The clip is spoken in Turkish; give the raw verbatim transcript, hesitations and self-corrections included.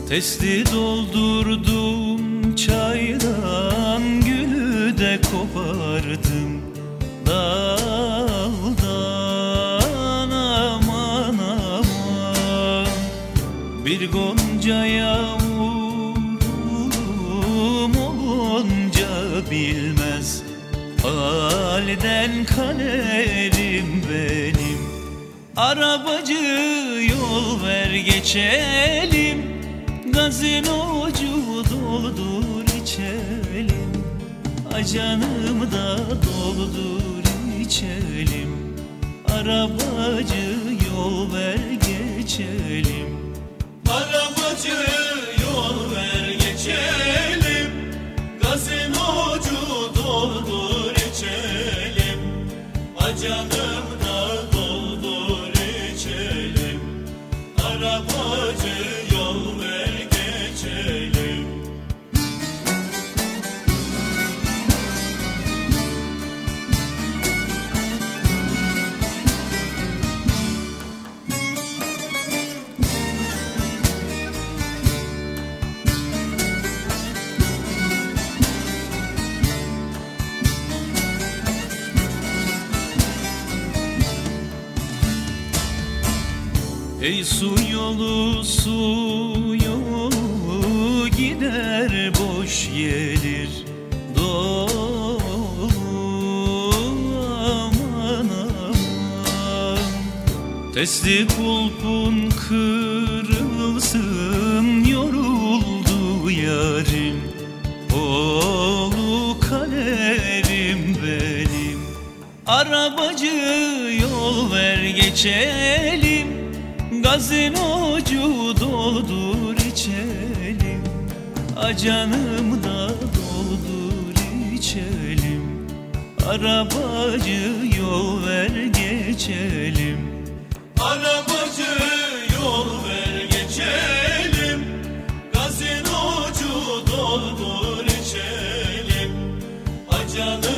Testi doldurdum çaydan, gülü de kopardım daldan, aman aman. Bir gonca yavrum olunca bilmez halden kaderim benim. Arabacı yol ver geçelim, gazinocu doldur içelim. Ay canım da doldur içelim. Arabacı yol ver geçelim. Arabacı yol ver geçelim, gazinocu doldur içelim. Ay canım da doldur içelim. Arabacı yol ver geçelim. Ey su yolu, su yolu gider boş gelir dolu, aman aman. Testi kulpun kırılsın, yoruldu yarim, oğlu kaderim benim. Arabacı yol ver geçelim, gazinocu doldur içelim. A canım da doldur içelim. Arabacı yol ver geçelim. Arabacı yol ver geçelim, gazinocu doldur içelim. A canım